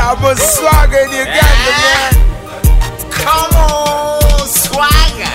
I'm a swagger in Uganda, man. Come on, swagger.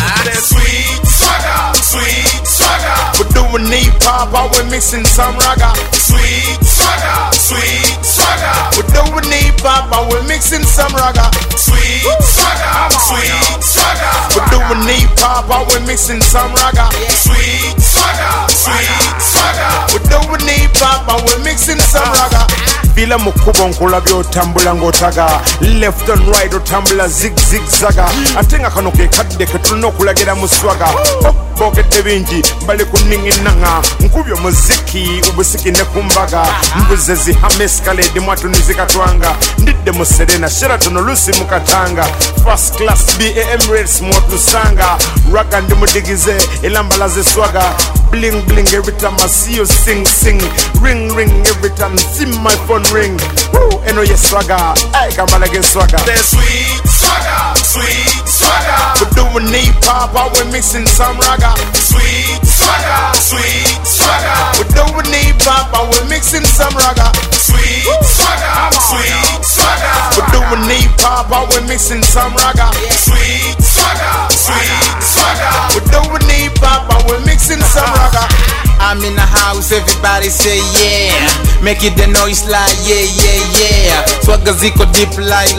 Sweet swagger, sweet swagger. We're doing hip-hop, we're mixing some ragga. Sweet swagger, sweet swagger. We're doing hip-hop, we're mixing some ragga. Sweet swagger, sweet swagger. We're doing hip-hop, we're mixing some ragga. Sweet swagger, sweet swagger. We're doing hip-hop, we're mixing some ragga. Vila mukubo nkulabyo otambula ngotaga. Left and right otambula zig zig zaga. Atenga kano ke kadde ke tulina okulagira mu swaga. Bogedde bingi mbali kuninginanga. Nkubyo muziki ubusiki ne kumbaga. Mbuze zihame escalade mwatu nizikatwanga. Ndidde mu Serena Sheraton Lucy mukatanga. First class BAM rates mwotu sanga. Raga ndi mudigize elambala ze swaga. Bling bling every time I see you sing sing. Ring ring every time I see my phone ring. Woo, eno ye swagger. Ay, kamala ge swagger. The sweet swagger, sweet swagger. We're doing hip-hop, we're mixing some ragga. Sweet swagger, sweet swagger. We're doing hip-hop, we're mixing some ragga. Sweet swagger, sweet swagger. We're doing hip-hop, we're mixing some ragga. Sweet swagger, sweet swagger. We're doing hip-hop, we're mixing some ragga. I'm in the house, everybody say yeah. Make it the noise like yeah, yeah, yeah. Swagger ziko deep like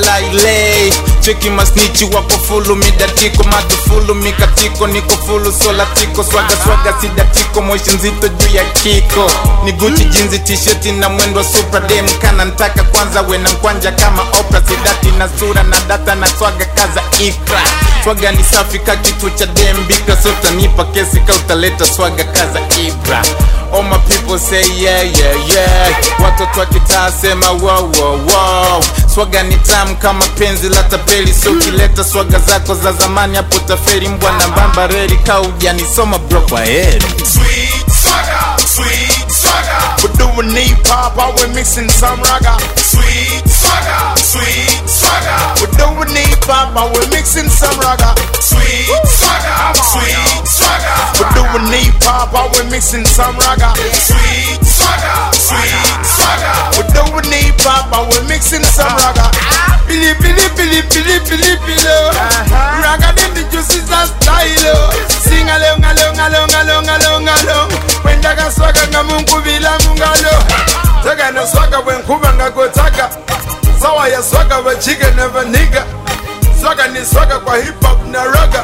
lay. Cheki masnichi wapo fulu midatiko. Madu fulu mikatiko, niko fulu sola tiko. Swagger sidatiko, moshi nzito juu ya kiko. Ni Gucci jeans t-shirt na mwendo super dem. Kana ntaka kwanza wena mkwanja kama Oprah. Sidati na sura na data na swagger kaza ikra. Swagger ni safi ka kitu cha dem bika. Sota nipa kesi ka utaleta swagger kaza Ibra. All my people say yeah, yeah, yeah. Watoto wa kitaa sema wow, wow, wow. Swagger ni tamu kama penzi la tapeli. So kileta swagger zako za zamani hapo taferi. Mbwa na mbamba reri kauja nisoma bro kwa heri. Sweet swagger, sweet swagger. We're doing hip-hop, we're mixing some ragga. Sweet swagger, sweet swagger. We're doing hip-hop, we're mixing some ragga. Sweet swagger, sweet swagger. We're doing hip-hop, we're mixing some ragga. Sweet swagger, sweet swagger. We're doing hip-hop, we're mixing some ragga. Billy, billy, billy, billy, billy, billy. Ragga then the juices are style. Sing along, along, along, along, along, along. When daga swagger ngamungu bila mungalo. Taga na swagger when kubanga go taga. Sawa ya swagger when chicken never nigga. Swagger ni swagger kwa hip hop na raga.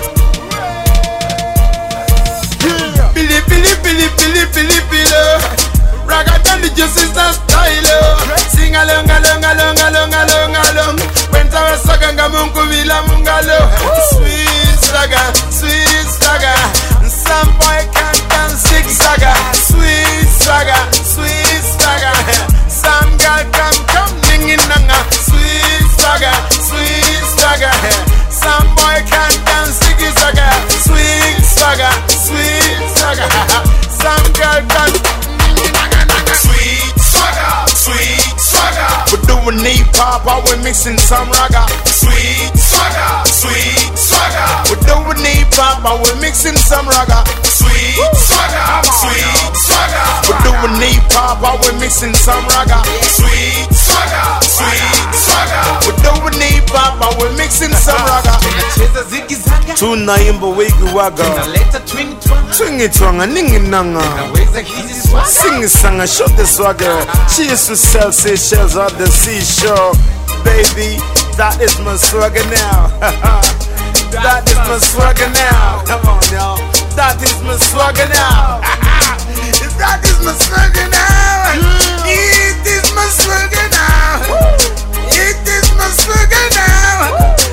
Billy, billy, billy, billy, billy, billy. Raga then the juices are style. Sing along, along, along, along, along, along. When taga swagger ngamungu bila mungalo. Sweet swagger, sweet swagger. Some boy can dance zigzagger. Sweet swagger, sweet swagger. Some girl come dinging nanga. Sweet swagger, sweet swagger. Some boy can dance zigzagger. Sweet swagger, sweet swagger. Some girl can sweet swagger, sweet swagger. We're doing hip-hop, we're mixing some ragga. Sweet swagger, sweet swagger. We're doing hip-hop, we're mixing some ragga. Sweet swagger, sweet swagger. We're doing hip-hop, we're mixing some ragga. Sweet swagger, sweet swagger. We're doing hip-hop, we're mixing some ragga. Tunacheza zigizaga. Tunaimba wigi waga. Tunaleta Twingi twanga ningi nanga. Naweza hizi swagger. Sing sanga, show the swagger. She used to sell seashells at the seashore. Baby, that is my swagger now. That is my swagger now. Come on, y'all. That is my swagger now. That is my swagger now. It is my swagger now. It is my swagger now.